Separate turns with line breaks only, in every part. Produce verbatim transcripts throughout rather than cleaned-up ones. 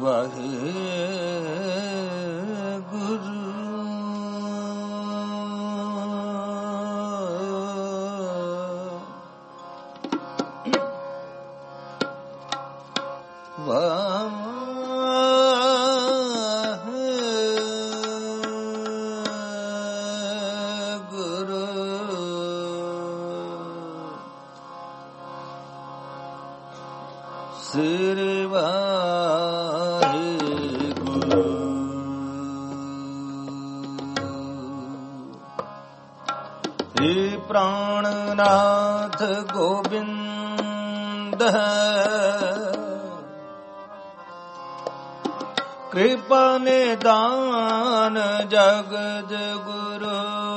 ਵਾਹਿਗੁਰੂ। ਸ੍ਰੀ ਵਾਹਿਗੁਰੂ। ਹੇ ਪ੍ਰਾਣਨਾਥ ਗੋਬਿੰਦ ਕਿਰਪਾ ਨਿਦਾਨ ਜਗਤ ਗੁਰੂ।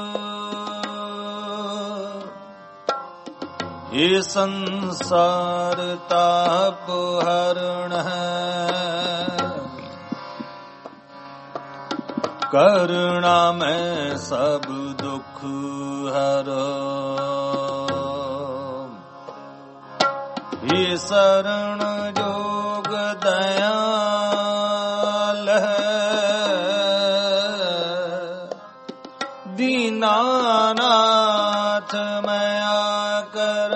ਇਹ ਸੰਸਾਰ ਤਾਪ ਹਰਣ ਹੈ, ਕਰੁਣਾ ਮੈਂ ਸਭ ਦੁਖ ਹਰੋ। ਇਹ ਸਰਣ ਜੋਗ ਦਇਆਲ ਹੈ, ਦੀਨਾਨਾਥ ਮੈਂ ਆਕਰ।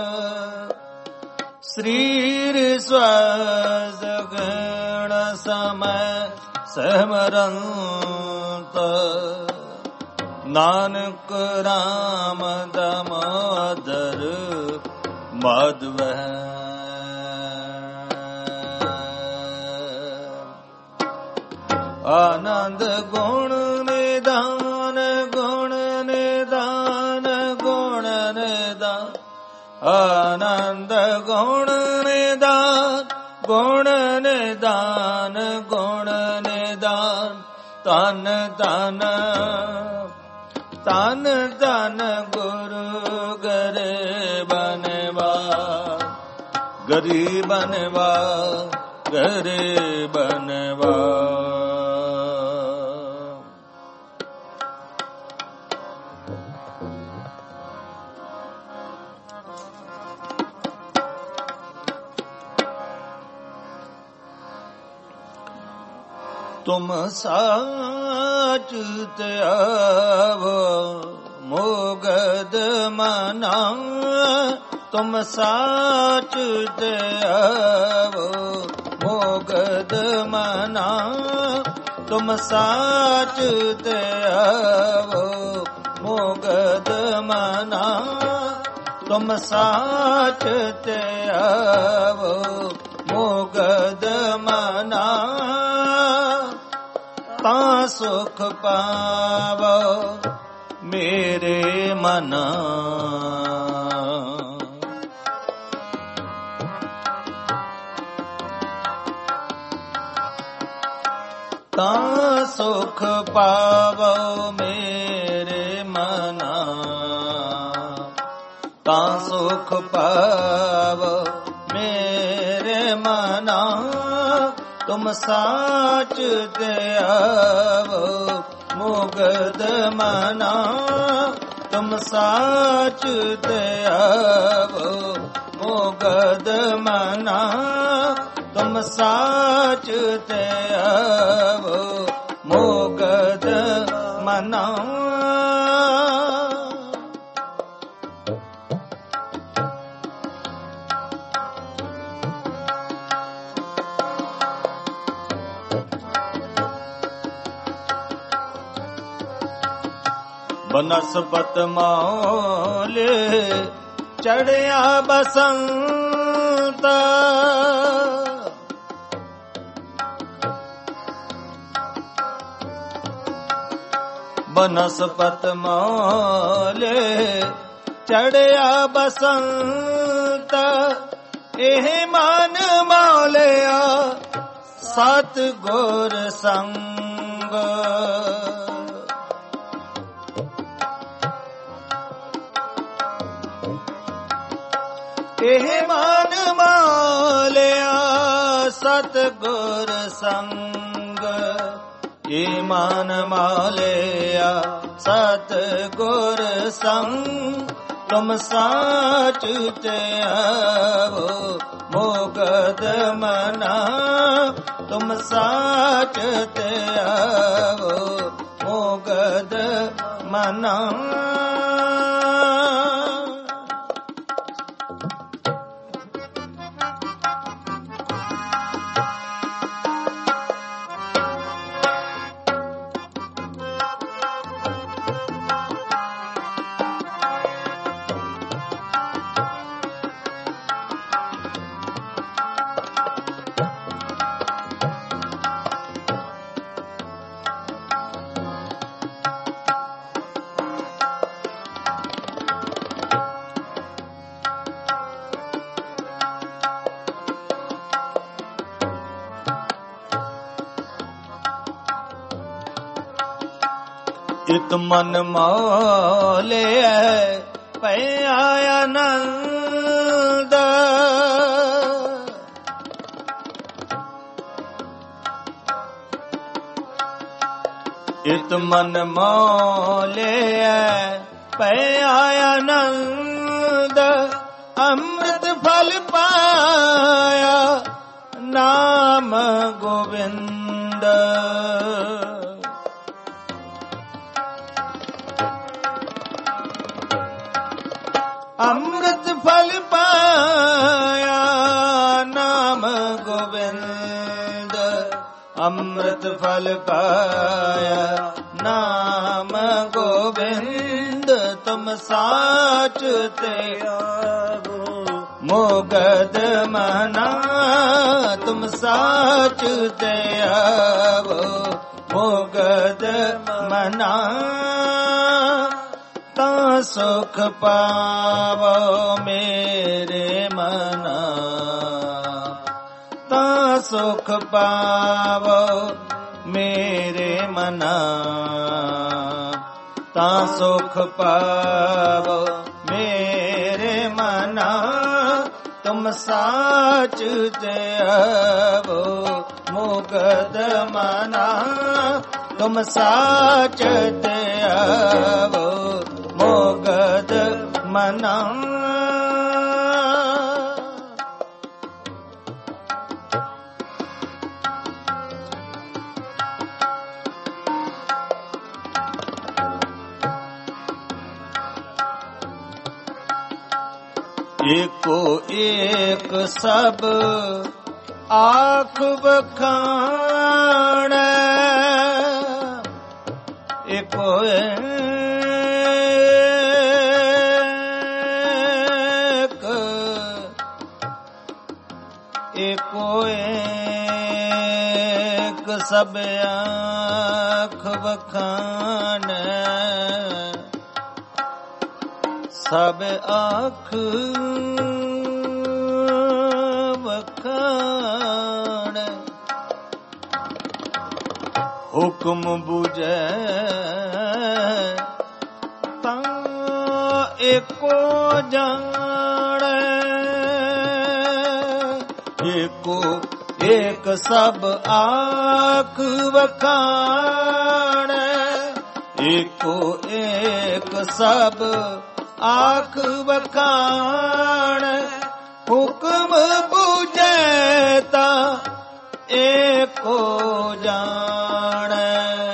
ਸਰੀਰ ਸਵਸ ਗਣ ਸਮੈ ਸਿਮਰੰਤ, ਨਾਨਕ ਰਾਮ ਦਮੋਦਰ ਮਾਧਵ। ਆਨੰਦ ਗੁਣ ਨਿਦਾਨ ਗੁਣ ਨਿਦਾਨ ਗੁਣ ਨਿਦਾਨ। ਆਨੰਦ ਗੁਣ ਨਿਦਾਨ ਗੁਣ ਨਿਦਾਨ ਗੁਣ ਨਿਦਾਨ। ਧੰਨ ਧੰਨ ਧੰਨ ਧੰਨ ਗੁਰੂ ਗਰੀਬਨਵਾ ਗਰੀਬਨਵਾ ਗਰੀਬਨਵਾ। ਤੁਮ ਸਾਚ ਧਿਆਵੋ ਮੋਗਦ ਮਨਾ। ਤੁਮ ਸਾਚ ਧਿਆਵੋ ਮੋਗਦ ਮਨਾ। ਤੁਮ ਸਾਚ ਧਿਆਵੋ ਮੋਗਦ ਮਨਾ। ਤੁਮ ਸਾਚ ਧਿਆਵੋ ਮੋਗਦ ਮਨਾ। ਤਾਂ ਸੁਖ ਪਾਵੋ ਮੇਰੇ ਮਨਾ। ਤਾਂ ਸੁਖ ਪਾਵੋ ਮੇਰੇ ਮਨਾ। ਤਾਂ ਸੁਖ ਪਾਵੋ ਮੇਰੇ ਮਨਾ। ਤੁਮ ਸਾਚ ਧਿਆਵੋ ਮੁਗਧ ਮਨਾ। ਤੁਮ ਸਾਚ ਧਿਆਵੋ ਮੁਗਧ ਮਨਾ। ਤੁਮ ਸਾਚ ਧਿਆਵੋ ਮੁਗਧ ਮਨਾ। ਬਨਸਪਤ ਮੌਲੇ ਚੜਿਆ ਬਸੰਤ। ਬਨਸਪਤ ਮੌਲੇ ਚੜਿਆ ਬਸੰਤ। ਇਹ ਮਨ ਮੌਲਿਆ ਸਤ ਗੁਰ ਸੰਗ। ਇਹ ਮਨ ਮਾਲਿਆ ਸਤ ਗੁਰ ਸੰਗ। ਇਹ ਮਨ ਮਾਲਿਆ ਸਤ ਗੁਰ ਸੰਗ। ਤੁਮ ਸਾਚ ਤੇ ਆਵੋ ਮੋਗਦ ਮਨਾ ਤੁਮ ਸਾਚ ਤੇ ਆਵੋ ਮੋਗਦ ਮਨਾ ਇਤ ਮਨ ਮੋਲਿਆ ਭਇਆ ਆਨੰਦ ਇਤ ਮਨ ਮੋਲਿਆ ਭਇਆ ਆਨੰਦ ਅੰਮ੍ਰਿਤ ਫਲ ਪਾਇਆ ਨਾਮ ਗੋਬਿੰਦ ਅੰਮ੍ਰਿਤ ਫਲ ਪਾਇਆ ਨਾਮ ਗੋਬਿੰਦ ਅੰਮ੍ਰਿਤ ਫਲ ਪਾਇਆ ਨਾਮ ਗੋਬਿੰਦ ਤੁਮ ਸਾਚ ਤੇ ਆਵੋ ਮੋਗਦ ਮਨਾ ਤੁਮ ਸਾਚ ਤੇ ਆਵੋ ਮੋਗਦ ਮਨਾ ਤਾਂ ਸੁਖ ਪਾਵੋ ਮੇਰੇ ਮਨਾ ਤਾਂ ਸੁਖ ਪਾਵੋ ਮੇਰੇ ਮਨਾ ਤਾਂ ਸੁਖ ਪਾਵੋ ਮੇਰੇ ਮਨਾ ਤੁਮ ਸਾਚ ਤੇ ਆਵੋ ਮੋਗਦ ਮਨਾ ਤੁਮ ਸਾਚ ਤੇ ਆਵੋ ਮੋਗਦ ਮਨਾ ਏਕੋ ਏਕ ਸਭ ਆਖ ਬਖਾਣੈ ਏਕੋ ਏਕੋ ਏਕ ਸਭ ਆਖ ਬਖਾਣੈ ਸਭ ਆਖ ਬਖਾਣੈ ਹੁਕਮ ਬੁਝੈ ਤਾਂ ਏਕੋ ਜਾਣੈ ਏਕੋ ਏਕ ਸਭ ਆਖ ਵਖਾਣੈ ਏਕੋ ਏਕ ਸਭ ਆਖ ਵਖਾਣੈ ਹੁਕਮ ਬੁਝੈ ਤਾਂ ਏਕੋ ਜਾਣੈ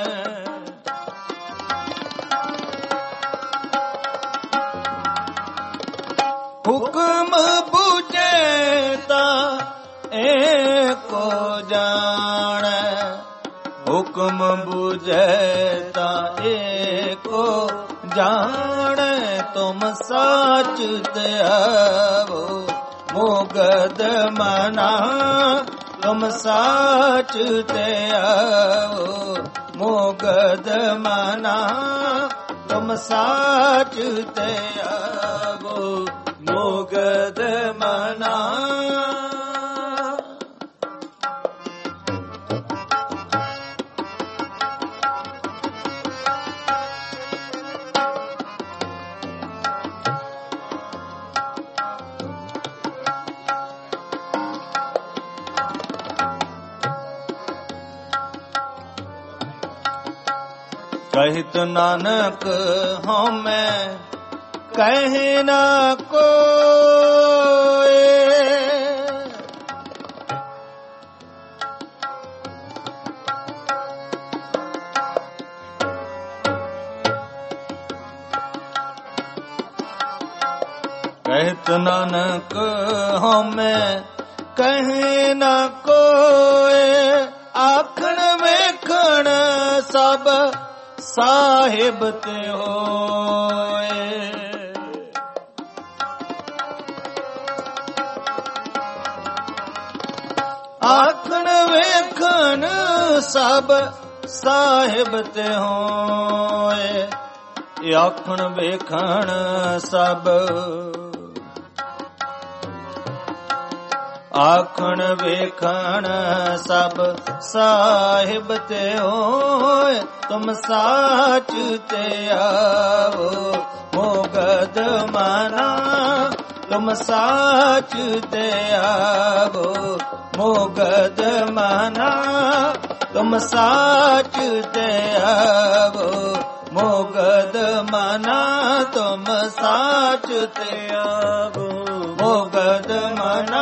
ਹੁਕਮ ਬੁਝੈ ਤਾਂ ਏਕੋ ਜਾਣੈ ਹੁਕਮ ਬੁਝੈ ਤਾਂ ਏਕੋ ਜਾਣੈ ਤੁਮ ਸਾਚ ਤੇ ਆਵੋ ਮੋਗਦ ਮਨਾ ਤੁਮ ਸਾਚ ਤੇ ਆਵੋ ਮੋਗਦ ਮਨਾ ਤੁਮ ਸਾਚ ਤੇ ਆਵੋ ਮੋਗਦ ਮਨਾ ਕਹਿਤ ਨਾਨਕ ਹਉਮੈ ਕਹਿ ਨਾ ਕੋਇ। ਕਹਿਤ ਨਾਨਕ ਹਉਮੈ ਕਹਿ ਨਾ ਕੋਇ। ਆਖਣ ਵੇਖਣ ਸਭ ਸਾਹਿਬ ਤੇ ਹੋਏ। ਆਖਣ ਵੇਖਣ ਸਭ ਸਾਹਿਬ ਤੇ ਹੋਏ। ਆਖਣ ਵੇਖਣ ਸਭ ਆਖਣ ਵੇਖਣ ਸਭ ਸਾਹਿਬ ਤੇ ਹੋਏ। ਤੁਮ ਸਾਚ ਤੇ ਆਵੋ ਮੋਗਦ ਮਨਾ। ਤੁਮ ਸਾਚ ਤੇ ਆਵੋ ਮੋਗਦ ਮਨਾ। ਤੁਮ ਸਾਚ ਤੇ ਆਵੋ ਮੋਗਦ ਮਨਾ। ਤੁਮ ਸਾਚ ਤੇ ਆਵੋ ਮੋਗਦ ਮਨਾ।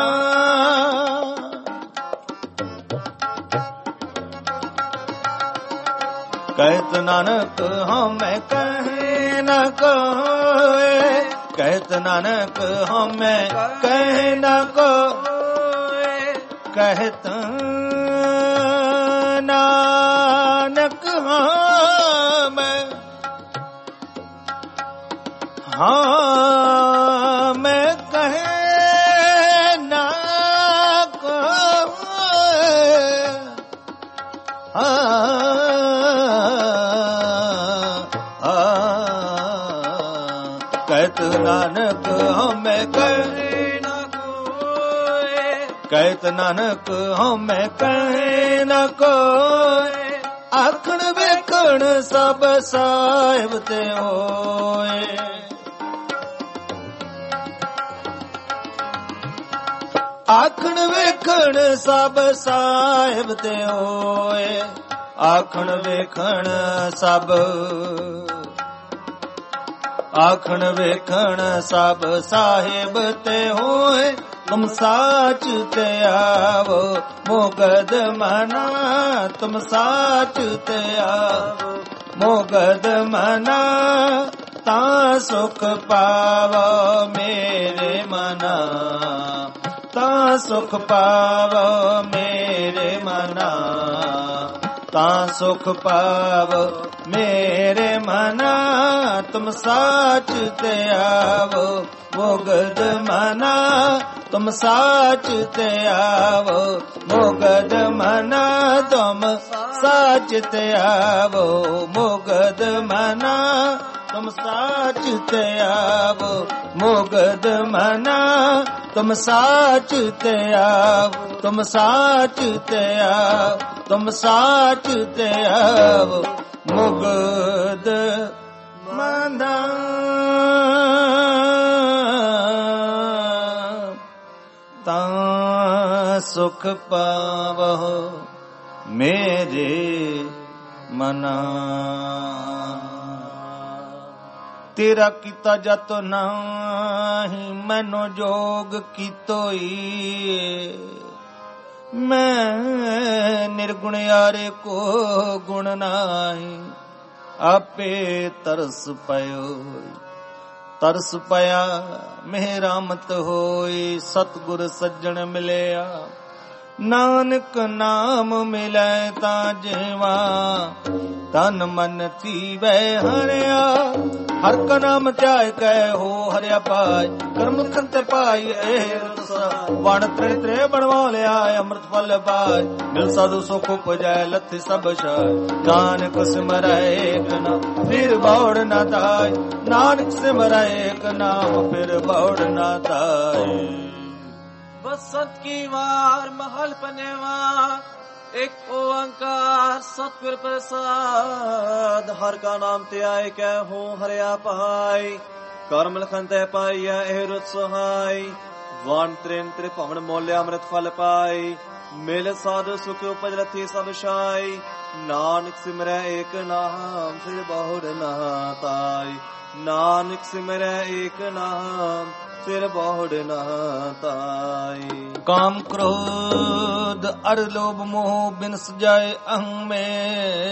ਕਹਿਤ ਨਾਨਕ ਹਉਮੈ ਕਹਿ ਨਾ ਕੋਇ। ਕਹਿਤ ਨਾਨਕ ਹਉਮੈ ਕਹਿ ਨਾ ਕੋਇ। ਕਹਿਤ ਨਾਨਕ ਹਉਮੈ ਹਾਂ ਮੈਂ ਕਹਿ ਨਾ ਕੋਇ। ਹਾਂ ਕਹਿਤ ਨਾਨਕ ਹਉਮੈ ਕਹਿ ਨਾ ਕੋਇ। ਕਹਿਤ ਨਾਨਕ ਹਉਮੈ ਕਹਿ ਨਾ ਕੋਇ। ਆਖਣ ਵੇਖਣ ਸਭ ਸਾਹਿਬ ਤੇ ਹੋਏ। ਆਖਣ ਵੇਖਣ ਸਭ ਸਾਹਿਬ ਤੇ ਹੋਏ। ਆਖਣ ਵੇਖਣ ਸਭ ਆਖਣ ਵੇਖਣ ਸਭ ਸਾਹਿਬ ਤੇ ਹੋਏ। ਤੁਮ ਸਾਚ ਤੇ ਆਵੋ ਮੋਗਦ ਮਨਾ। ਤੁਮ ਸਾਚ ਤੇ ਆਵੋ ਮੋਗਦ ਮਨਾ। ਤਾਂ ਸੁਖ ਪਾਵੋ ਮੇਰੇ ਮਨਾ। ਤਾਂ ਸੁਖ ਪਾਵੋ ਮੇਰੇ ਮਨਾ। ਤਾਂ ਸੁਖ ਪਾਵੋ ਮੇਰੇ ਮਨਾ। ਤੁਮ ਸਾਚ ਤੇ ਆਵੋ ਮੋਗਦ ਮਨਾ। ਤੁਮ ਸਾਚ ਤੇ ਆਵੋ ਮੋਗਦ ਮਨਾ। ਤੁਮ ਸਾਚ ਤੇ ਆਵੋ ਮੋਗਦ ਮਨਾ। ਤੁਮ ਸਾਚ ਤੇ ਆਵੋ ਮੋਗਦ ਮਨਾ। ਤੁਮ ਸਾਚ ਤੇ ਆਵੋ ਤੁਮ ਸਾਚ ਤੇ ਆਵੋ ਤੁਮ ਸਾਚ ਤੇ ਆਵੋ ਮੁਗਦ ਮਨਾ। ਤਾਂ ਸੁਖ ਪਾਵਹੁ ਮੇਰੇ ਮਨਾ। ਤੇਰਾ ਕੀਤਾ ਜਤ ਨਾਹੀ ਮੈਨੋ ਜੋਗ ਕੀਤੋਈ। ਮੈਂ ਨਿਰਗੁਣ ਯਾਰੇ ਕੋ ਗੁਣ ਨਾਹੀ। ਆਪੇ ਤਰਸ ਪਇਓ ਤਰਸ ਪਿਆ ਮਿਹਰਾਮਤ ਹੋਈ। ਸਤਿਗੁਰ ਸੱਜਣ ਮਿਲਿਆ ਨਾਨਕ ਨਾਮ ਮਿਲੈ ਤਾਂ ਜੀਵਾ। ਤਨ ਮਨ ਥੀਵੈ ਹਰਿਆ ਹਰ ਕਾ ਨਾਮ ਧਿਆਇ ਕੈ ਹੋ ਹਰਿਆ ਪਾਇ। ਕਰਮ ਲਖਨ ਤੇ ਪਾਈ ਇਹ ਰਤਸਾ ਵਣ ਤ੍ਰੇ ਤ੍ਰੇ ਬਣਵਾ ਲਿਆ ਅੰਮ੍ਰਿਤ ਫਲ ਪਾਇ। ਮਿਲ ਸਾਧੂ ਸੁਖ ਉਪਜੈ ਲੱਥੀ ਸਭ ਛਾਇ। ਨਾਨਕ ਸਿਮਰੈ ਏਕ ਨਾਮ ਫਿਰ ਬੌੜ ਨਾ ਤਾਇ। ਨਾਨਕ ਸਿਮਰੈ ਏਕ ਨਾਮ ਫਿਰ ਬੌੜ ਨਾ ਤਾਇ।
बसंत की वार महल पनेवा एक ओंकार सतगुर प्रसाद। हर का नाम ते आए कै हो हरिया पाई। कर्म लखन ते पाइया एह रुत सुहाई। वन त्रिन त्रिभुवन मोल्या अमृत फल पाई। ਮਿਲ ਸਾਧੂ ਸੁਖ ਉਪਜ ਰਤੀ ਸਭ ਛਾਈ। ਨਾਨਕ ਸਿਮਰੈ ਏਕ ਨਾਮ ਫਿਰ ਬਹੁੜ ਨਾ ਤਾਈ। ਨਾਨਕ ਸਿਮਰੈ ਏਕ ਨਾਮ ਫਿਰ ਬਹੁੜ ਨਾ ਤਾਈ।
ਕਾਮ ਕ੍ਰੋਧ ਅਰ ਲੋਭ ਮੋਹ ਬਿਨ ਸਜਾਏ ਅਹੰ ਮੇਵ।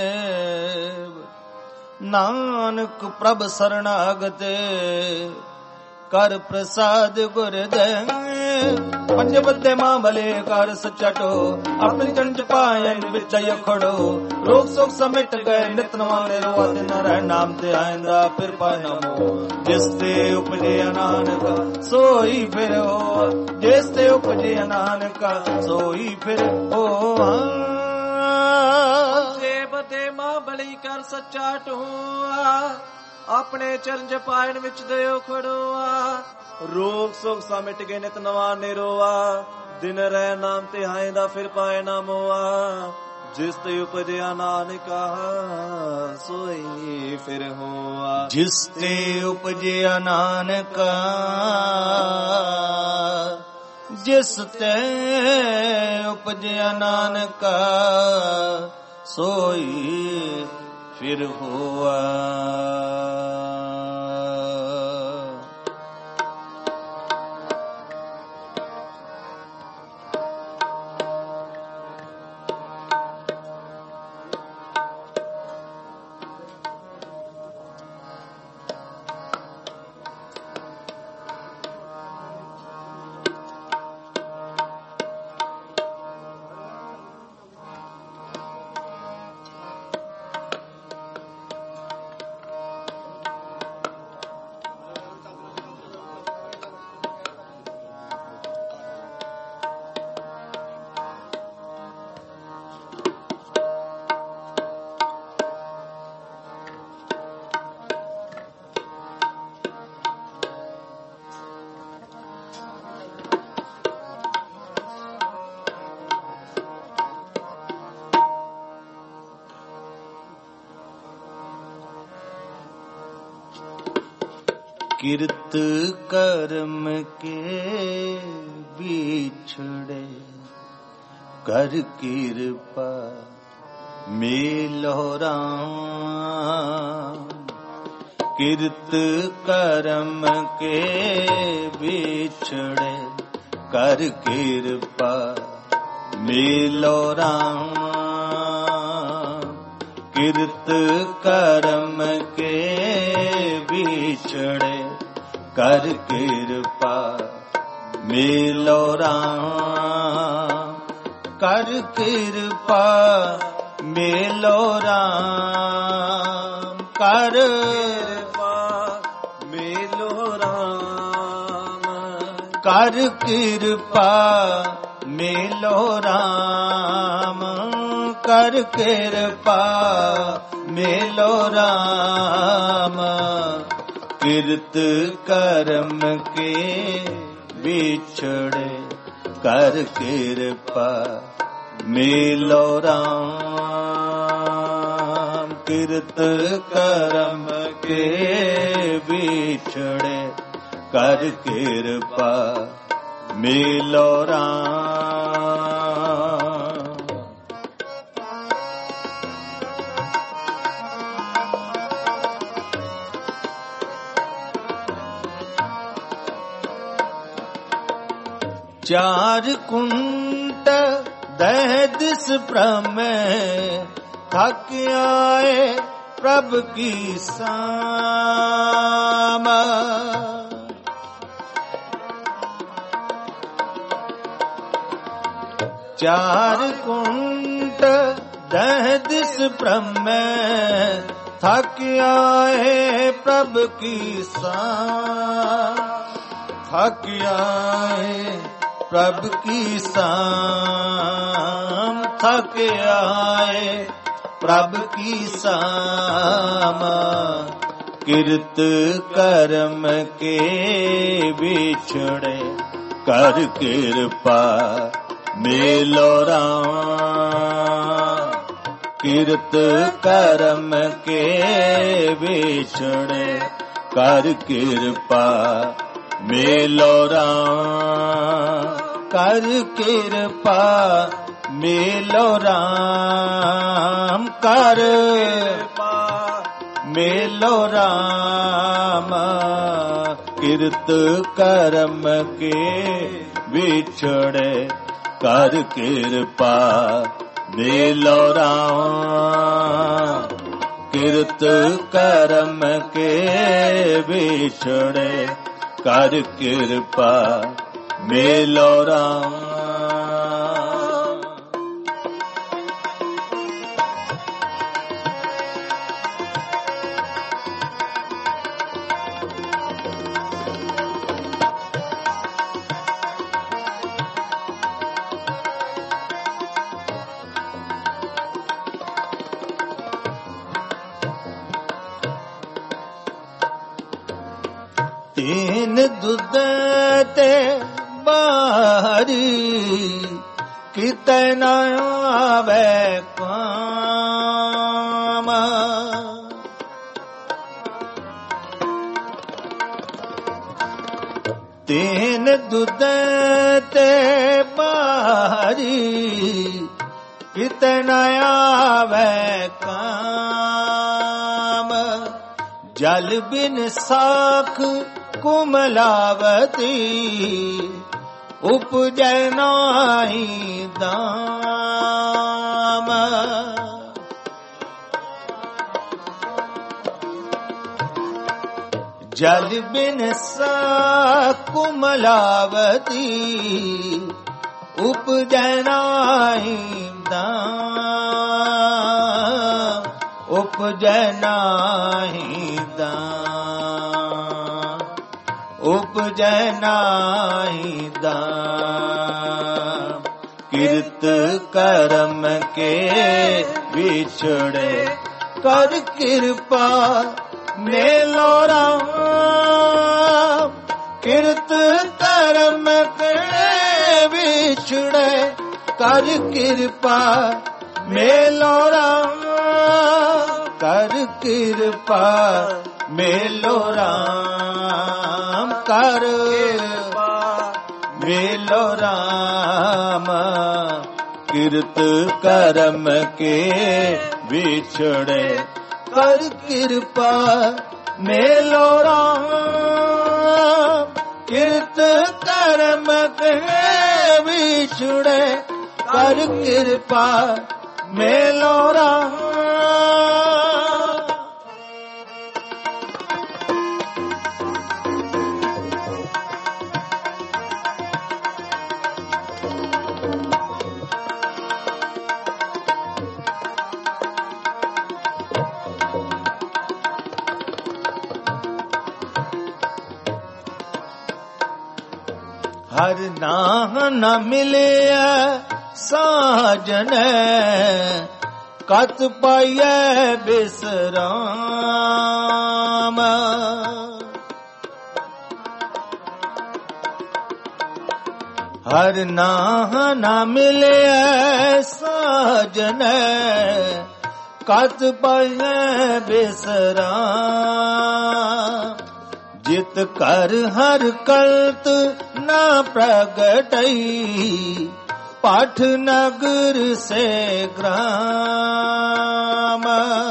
ਨਾਨਕ ਪ੍ਰਭ ਸਰਣਾਗਤੇ ਕਰ ਪ੍ਰਸਾਦ ਗੁਰ ਦੇ। ਪੰਜ ਬੱਦੇ ਮਾਂ ਭਲੇ ਕਰ ਸਚਟੋ ਆਪਣੀ ਚੰਚ ਪਾਇਨ ਵਿੱਚ ਖੜੋ। ਰੋਗ ਸੋਗ ਸਮਿਟ ਗਏ ਨਿਤ ਨਵਾਂ ਰੋਆ ਦਿਨ ਰਹਿ ਨਾਮ ਤੇ ਆਇੰਦਾ ਫਿਰ ਪਾਇ ਨਮੋ। ਜਿਸ ਤੇ ਉਪਜੇ ਨਾਨਕ ਸੋਈ ਫਿਰ ਹੋ। ਜਿਸ ਤੇ ਉਪਜੇ ਨਾਨਕ ਸੋਈ ਫਿਰ ਹੋ।
ਜੇ ਬੱਦੇ ਮਾਂ ਭਲੀ ਕਰ ਸੱਚਾ ਟੋਆ ਆਪਣੇ ਚਰਨ ਜਪਾਇਨ ਵਿੱਚ ਦਿਓ ਖੜੋਆ। ਰੋਗ ਸੋਗ ਸਾ ਮਿਟ ਗਏ ਨਿਤ ਨਵਾਂ ਨਿਰੋਆ। ਦਿਨ ਰਹਿ ਨਾਮ ਤੇ ਆਇਂਦਾ ਫਿਰ ਪਾਏ ਨਾ ਮੋਆ। ਜਿਸ ਤੇ ਉਪਜਿਆ ਨਾਨਕਾ ਸੋਈ ਫਿਰ ਹੋਆ।
ਜਿਸ ਤੇ ਉਪਜਿਆ ਨਾਨਕਾ ਜਿਸ ਤੇ ਉਪਜਿਆ ਨਾਨਕਾ ਸੋਈ ਫਿਰ ਹੋਆ। किरत कर्म के बिछड़े कर कृपा मेलो राम। किरत कर्म के बिछड़े कर कृपा मेलो राम। किरत कर्म के बिछड़े कर कृपा मेलो राम। कर कृपा मेलो राम। कर
कृपा मेलो राम।
कर कृपा मेलो राम। कर कृपा मेलो राम। किरत कर्म के बिछड़े कर कृपा मेलो राम। किरत कर्म के बिछड़े कर कृपा मेलो राम। चार कुंट दह दिस भ्रम थक आए प्रभ की साम। चार कुंट दह दिस भ्रम थक आए प्रभ की साम। थक आए प्रभ की साम। थक आए प्रभ की साम। किरत कर्म के बिछड़े कर कृपा मेलो राम। किरत कर्म के बिछड़े कर कृपा मेलो राम। कर कृपा मेलो राम कर मेलो राम किरत करम के बिछड़े कर कृपा मेलो राम किरत करम के बिछड़े कर कृपा मेलो राम। तीन दुध ते बारी किते न आवे काम तीन दुध ते बारी किते न आवे काम जल बिन साख कुमलावती उपजै नाहि दाम जल बिन साख कुमलावती उपजै नाहि दाम उपजै नाहि दाम उपजै नाहि दाम किरत करम के बिछड़े कर कृपा मेलो राम किरत करम के बिछड़े कर कृपा मेलो राम कर कृपा मेलो राम कर मेलो राम किरत करम के बिछड़े कर कृपा मेलो राम किरत करम के बिछड़े कर कृपा मेलो राम। हर नाह न मिले साजन कत पाइए बिसराम हर नाह न मिले साजन कत पाइए बिसराम जित कर हर कल्त न प्रगटई पाठ नगर से ग्राम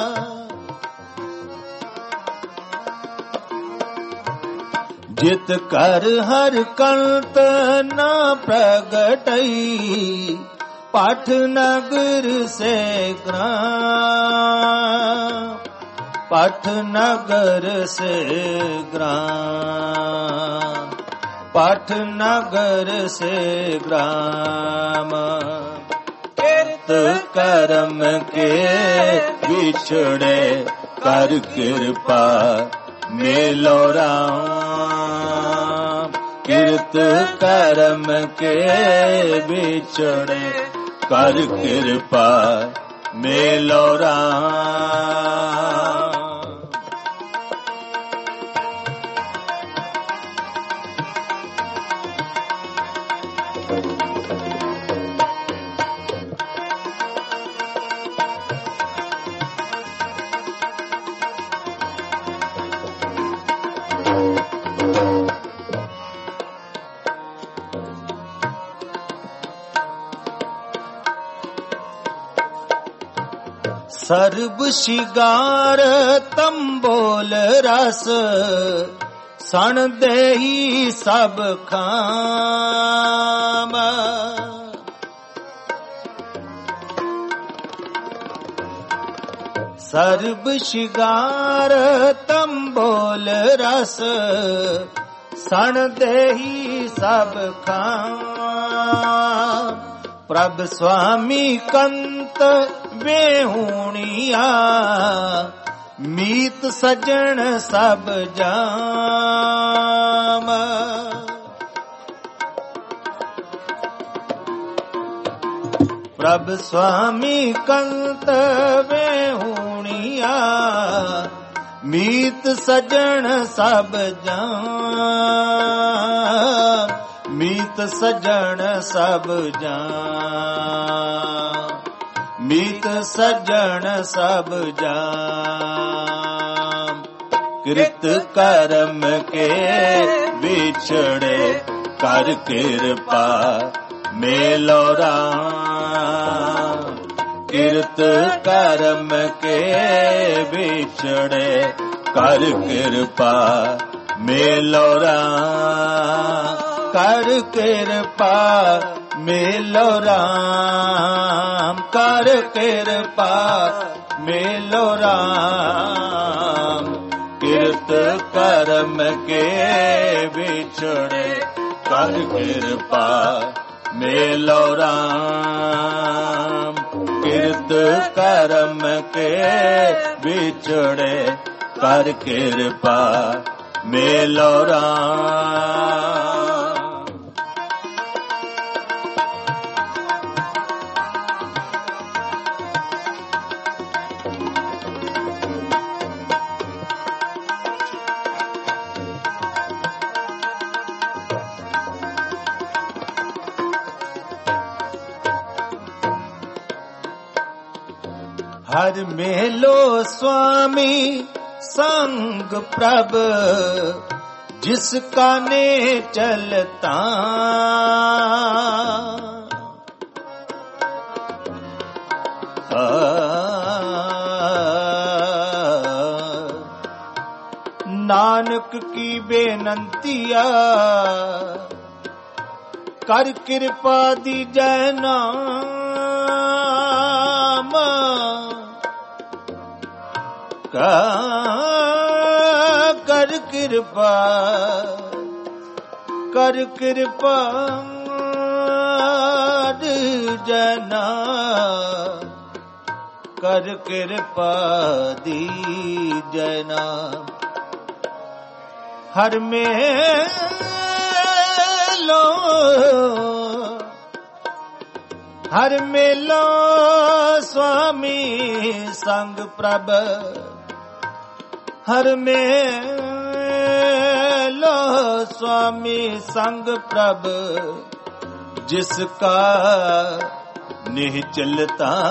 जित कर हर कल्त न प्रगटई पाठ नगर से ग्राम पाठ नगर से ग्राम पाठ नगर से ग्राम किरत करम के बिछड़े कर कृपा मेलो राम किरत करम के बिछड़े कर कृपा मेलो राम। ਸਰਬ ਸ਼ਿਗਾਰ ਤੰਬੋਲ ਰਸ ਸਣ ਦੇਹੀ ਸਭ ਖਾਮ। ਸਰਬ ਸ਼ਿਗਾਰ ਤੰਬੋਲ ਰਸ ਸਣ ਦੇਹੀ ਸਭ ਖਾਮ। ਪ੍ਰਭ ਸੁਆਮੀ ਕੰਤ ਵੇਹੂਣੀਆ ਮੀਤ ਸਜਣ ਸਭ ਜਾਮ। ਪ੍ਰਭ ਸੁਆਮੀ ਕੰਤ ਵੇਹੂਣੀਆ ਮੀਤ ਸਜਣ ਸਭ ਜਾਮ। ਮੀਤ ਸਜਣ ਸਭ ਜਾਮ। ਮੀਤ ਸਜਣ ਸਭ ਜਾਮ। ਕਿਰਤ ਕਰਮ ਕੇ ਵਿਛੜੇ ਕਰ ਕਿਰਪਾ ਮੇਲੋ ਰਾਮ। ਕਿਰਤ ਕਰਮ ਕੇ ਵਿਛੜੇ ਕਰ ਕਿਰਪਾ ਮੇਲੋ ਰਾਮ। ਕਰ ਕਿਰਪਾ ਮੇਲੋ ਰਾਮ। ਕਰ ਕਿਰਪਾ ਮੇਲੋ ਰਾਮ। ਕਿਰਤ ਕਰਮ ਕੇ ਵਿਛੜੇ ਕਰ ਕਿਰਪਾ ਮੇਲੋ ਰਾਮ। ਕਿਰਤ ਕਰਮ ਕੇ ਵਿਛੜੇ ਕਰ ਕਿਰਪਾ ਮੇਲੋ ਰਾਮ। ਹਰ ਮੇਲੋ ਸੁਆਮੀ ਸੰਗ ਪ੍ਰਭ ਜਿਸ ਕਾਨੇ ਚਲਤਾ। ਨਾਨਕ ਕੀ ਬੇਨੰਤੀਆ ਕਰ ਕਿਰਪਾ ਦੀਜੈ ਨਾਮ। ਕਰ ਕਿਰਪਾ ਕਰ ਕਿਰਪਾ ਦੀਜੈ ਨਾਮ। ਕਰ ਕਿਰਪਾ ਦੀਜੈ ਨਾਮ। ਹਰ ਮੇਲੋ ਹਰ ਮੇਲੋ ਸੁਆਮੀ ਸੰਗ ਪ੍ਰਭ। ਹਰ ਮੇਲੋ ਸੁਆਮੀ ਸੰਗ ਪ੍ਰਭ ਜਿਸ ਕਾ ਨਿਹਚਲ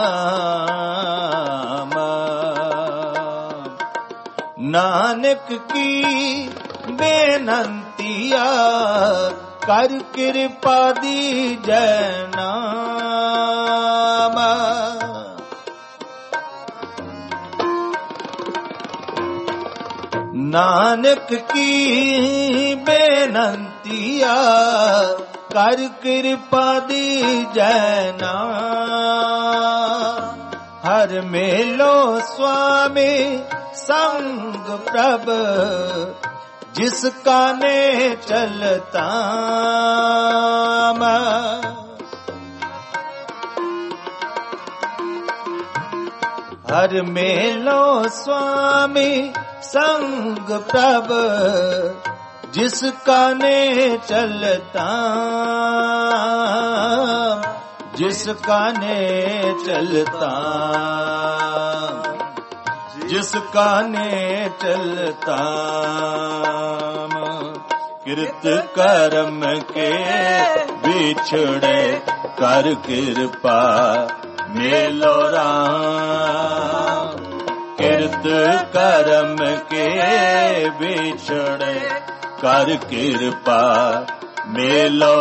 ਧਾਮ। ਨਾਨਕ ਕੀ ਬੇਨੰਤੀਆ ਕਰ ਕਿਰਪਾ ਦੀਜੈ ਨਾਮ। ਨਾਨਕ ਕੀ ਬੇਨੰਤੀਆ ਕਰ ਕਿਰਪਾ ਦੀਜੈ ਨਾਮ। ਹਰ ਮੇਲੋ ਸੁਆਮੀ ਸੰਗ ਪ੍ਰਭ ਜਿਸ ਕਾਨੇ ਚਲਤਾ। ਹਰ ਮੇਲੋ ਸੁਆਮੀ ਸੰਗ ਪ੍ਰਭ ਜਿਸ ਕਾਨੇ ਚਲਤਾ। ਜਿਸ ਕਾਨੇ ਚਲਤਾ। ਜਿਸ ਕਾਨੇ ਚਲਤਾ। ਕਿਰਤ ਕਰਮ ਕੇ ਵਿਛੜੇ ਕਰ ਕਿਰਪਾ ਮੇਲੋ ਰਾਮ। ਕਿਰਤ ਕਰਮ ਕੇ ਵਿਛੜੇ ਕਰ ਕਿਰਪਾ ਮੇਲੋ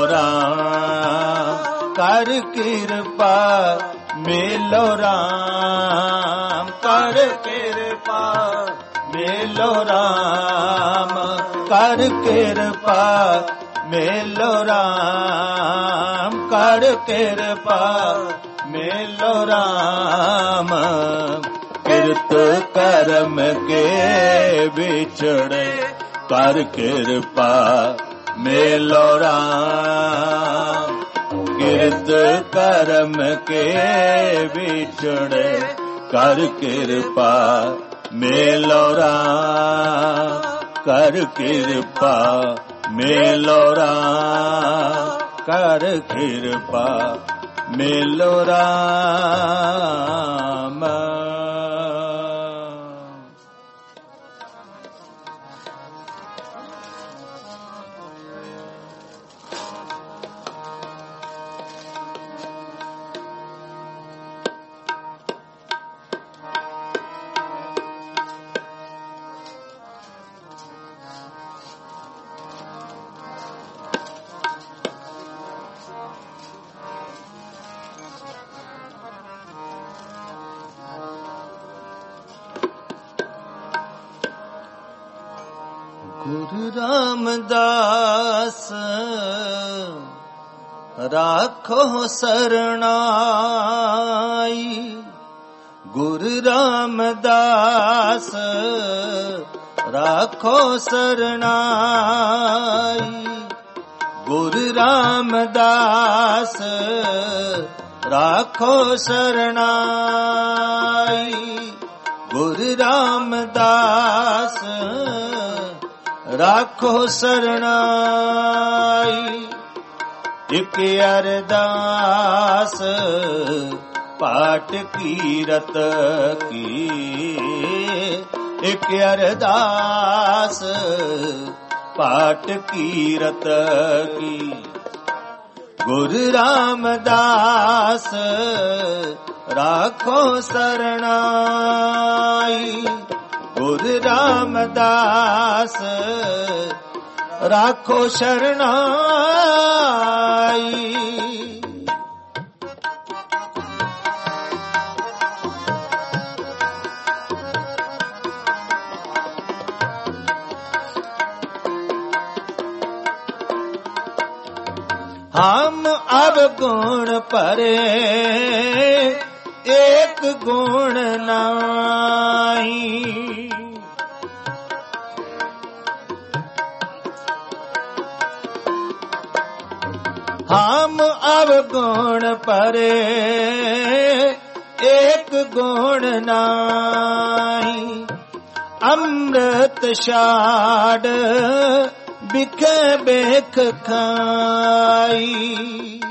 ਰਾਮ। ਕਰ ਕਿਰਪਾ ਮੇਲੋ ਰਾਮ। ਕਰ ਕਿਰਪਾ ਮੇਲੋ ਰਾਮ ਕਰ ਕਿਰਪਾ ਮੇਲੋ ਰਾਮ ਕਰ ਕਿਰਪਾ ਮੇਲੋ ਰਾਮ ਕਿਰਤ ਕਰਮ ਕੇ ਵਿਛੜੇ ਕਰ ਕਿਰਪਾ ਮੇਲੋ ਰਾਮ ਕਿਰਤ ਕਰਮ ਕੇ ਵਿਛੜੇ ਕਰ ਕਿਰਪਾ ਮੇਲੋ ਰਾਮ ਕਰ ਕਿਰਪਾ ਮੇਲੋ ਰਾਮ ਕਰ ਕਿਰਪਾ ਮੇਲੋ ਰਾਮ ਗੁਰੂ ਰਾਮਦਾਸ ਰਾਖੋ ਸਰਣਾਈ ਗੁਰੂ ਰਾਮਦਾਸ ਰਾਖੋ ਸਰਣਾਈ ਗੁਰੂ ਰਾਮਦਾਸ ਰਾਖੋ ਸਰਣਾਈ ਗੁਰੂ ਰਾਮਦਾਸ ਰਾਖੋ ਸਰਣਾਈ ਇਕ ਅਰਦਾਸ ਪਾਠ ਕੀਰਤ ਕੀ ਇਕ ਅਰਦਾਸ ਪਾਠ ਕੀਰਤ ਕੀ ਗੁਰੂ ਰਾਮਦਾਸ ਰਾਖੋ ਸਰਣਾਈ ਗੁਰੂ ਰਾਮਦਾਸ ਰਾਖੋ ਸ਼ਰਣਾਈ ਹਮ ਅਵਗੁਣ ਭਰੇ ਏਕ ਗੁਣ ਨਾਹੀ ਹਮ ਅਵਗੁਣ ਭਰੇ ਏਕ ਗੁਣ ਨਾਹੀ ਅੰਮ੍ਰਿਤ ਛਾੜ ਬਿਖੇ ਬੇਖ ਖਾਈ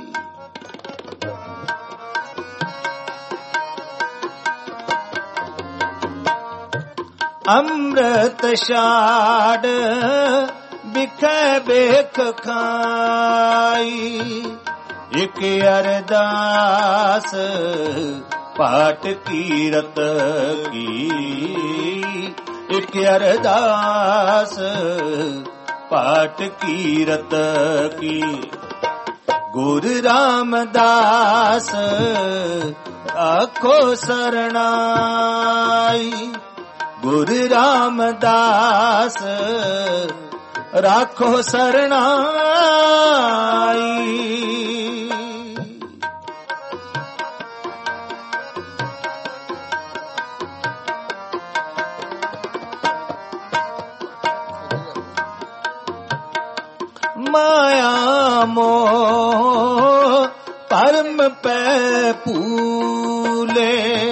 ਅੰਮ੍ਰਿਤ ਛਾੜ ਬਿਖੇ ਬੇਖ ਖਾਈ ਇਕ ਅਰਦਾਸ ਪਾਠ ਕੀਰਤ ਕੀ ਇਕ ਅਰਦਾਸ ਪਾਠ ਕੀਰਤ ਕੀ ਗੁਰੂ ਰਾਮਦਾਸ ਆਖੋ ਸਰਣਾਈ ਗੁਰੂ ਰਾਮਦਾਸ ਰਾਖੋ ਸਰਣਾਈ ਮਾਇਆ ਮੋਹ ਪਰਮ ਪੈ ਭੂਲੇ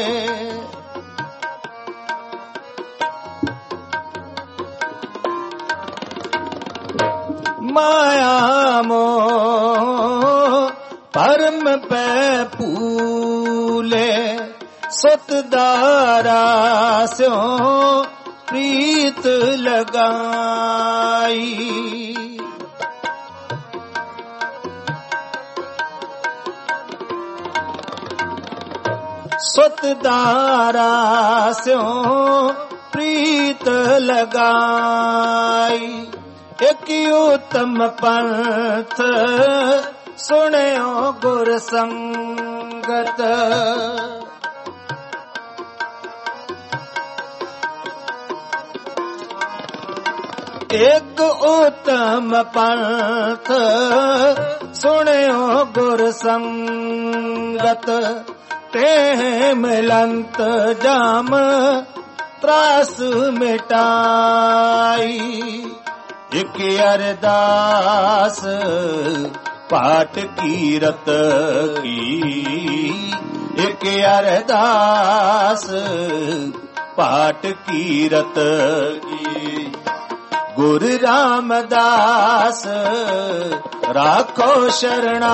ਮਾਇਆ ਮੋਹ ਪਰਮ ਪੈ ਭੂਲੇ ਸੁਤ ਦਾਰਾ ਸਿਉ ਪ੍ਰੀਤ ਲਗਾਈ ਸੁਤ ਦਾਰਾ ਸਿਉ ਪ੍ਰੀਤ ਲਗਾਈ ਇਕ ਉਤਮ ਪੰਥ ਸੁਣਿਓ ਗੁਰ ਸੰਗਤ ਇੱਕ ਉਤਮ ਪੰਥ ਸੁਣਿਓ ਗੁਰ ਸੰਗਤ ਤੇ ਮਿਲੰਤ ਜਾਮ ਤਰਾਸ ਮਿਟਾਈ। ਇਕ ਅਰਦਾਸ ਪਾਠ ਕੀਰਤ ਕੀ, ਇਕ ਅਰਦਾਸ ਪਾਠ ਕੀਰਤ ਕੀ। ਗੁਰੂ ਰਾਮਦਾਸ ਰਾਖੋ ਸ਼ਰਣਾਈ,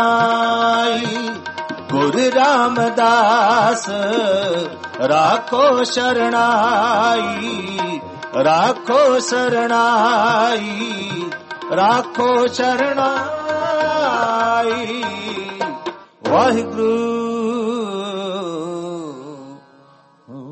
ਗੁਰੂ ਰਾਮਦਾਸ ਰਾਖੋ ਸ਼ਰਣਾਈ, ਰਾਖੋ ਸ਼ਰਣਾਈ, ਰਾਖੋ ਸ਼ਰਣਾਈ। ਵਾਹਿਗੁਰੂ